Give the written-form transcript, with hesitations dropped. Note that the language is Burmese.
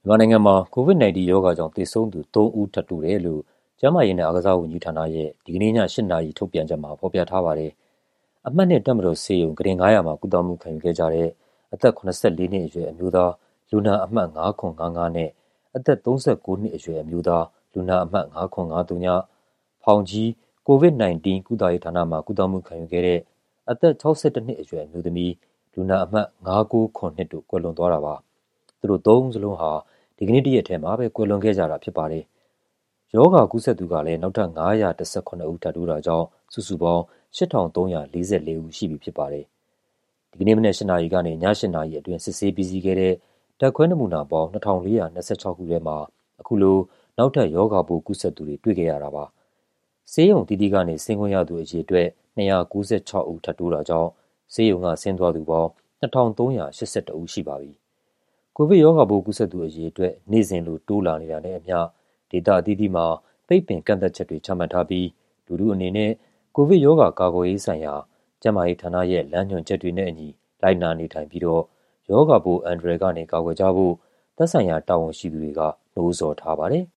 မြန်မာနိုင်ငံမှာ COVID-19 ရောဂါကြောင့်သေဆုံးသူ3 ဦးထပ်တိုးတယ်လို့ကျန်းမာရေးနဲ့အားကစားဝန်ကြီးဌာနရဲ့ဒီကနေ့ည8 နာရီထုတ်ပြန်ချက်မှာဖော်ပြထားပါတယ်။အမှတ်2တပ်မတော်ဆေးရုံကုတင်900မှာကုသမှုခံယူခဲ့ကြတဲ့အသက်84နှစ်အရွယ်အမျိုးသားလူနာအမှတ်5955နဲ့အသက်39နှစ်အရွယ်အမျိုးသားလူနာအမှတ်5953ညဖောင်ကြီး COVID-19 ကုသရေးဌာနမှာကုသမှုခံယူခဲ့တဲ့အသက်62နှစ်အရွယ်အမျိုးသမီးလူနာအမှတ်5992တို့ကွယ်လွန်သွားတာပါ။သူတို့3ဦးစလုံးဟာဒီကနေ့တရက်ထဲမှာပဲကွယ်လွန်ခဲ့ကြတာဖြစ်ပါတယ်။ရောဂါကူးစက်သူကလည်းနောက်ထပ်918ဦးထပ်တိုးတာကြောင့်စုစုပေါင်း8344ဦးရှိပြီဖြစ်ပါတယ်။ဒီကနေ့မနက်8နာရီကနေည8နာရီအတွင်းစစ်ဆေးပြီးစီးခဲ့တဲ့ဓာတ်ခွဲနမူနာပေါင်း2426ခုထဲမှာအခုလိုနောက်ထပ်ရောဂါပိုးကူးစက်သူတွေတွေ့ခဲ့ရတာပါ။ဆေးရုံတီးတီးကနေဆင်းခွင့်ရသူအရေအတွက်296ဦးထပ်တိုးတာကြောင့်ဆေးရုံကဆင်းသွားသူပေါင်း2381ဦးရှိပါပြီ။ကိုဗစ်ရောဂါပိုးကူးစက်သူအရေအတွက်နေ့စဉ်လိုတိုးလာနေတာနဲ့အမျှဒေသအသီးသီးမှာပိတ်ပင်ကန့်သတ်ချက်တွေချမှတ်ထားပြီးလူထုအနေနဲ့ကိုဗစ်ရောဂါကာကွယ်ရေးဆိုင်ရာကျန်းမာရေးဌာနရဲ့လမ်းညွှန်ချက်တွေနဲ့အညီလိုက်နာနေထိုင်ပြီးတော့ရောဂါပိုးအန္တရာယ်ကနေကာကွယ်ကြဖို့သက်ဆိုင်ရာတာဝန်ရှိသူတွေကနှိုးဆော်ထားပါတယ်။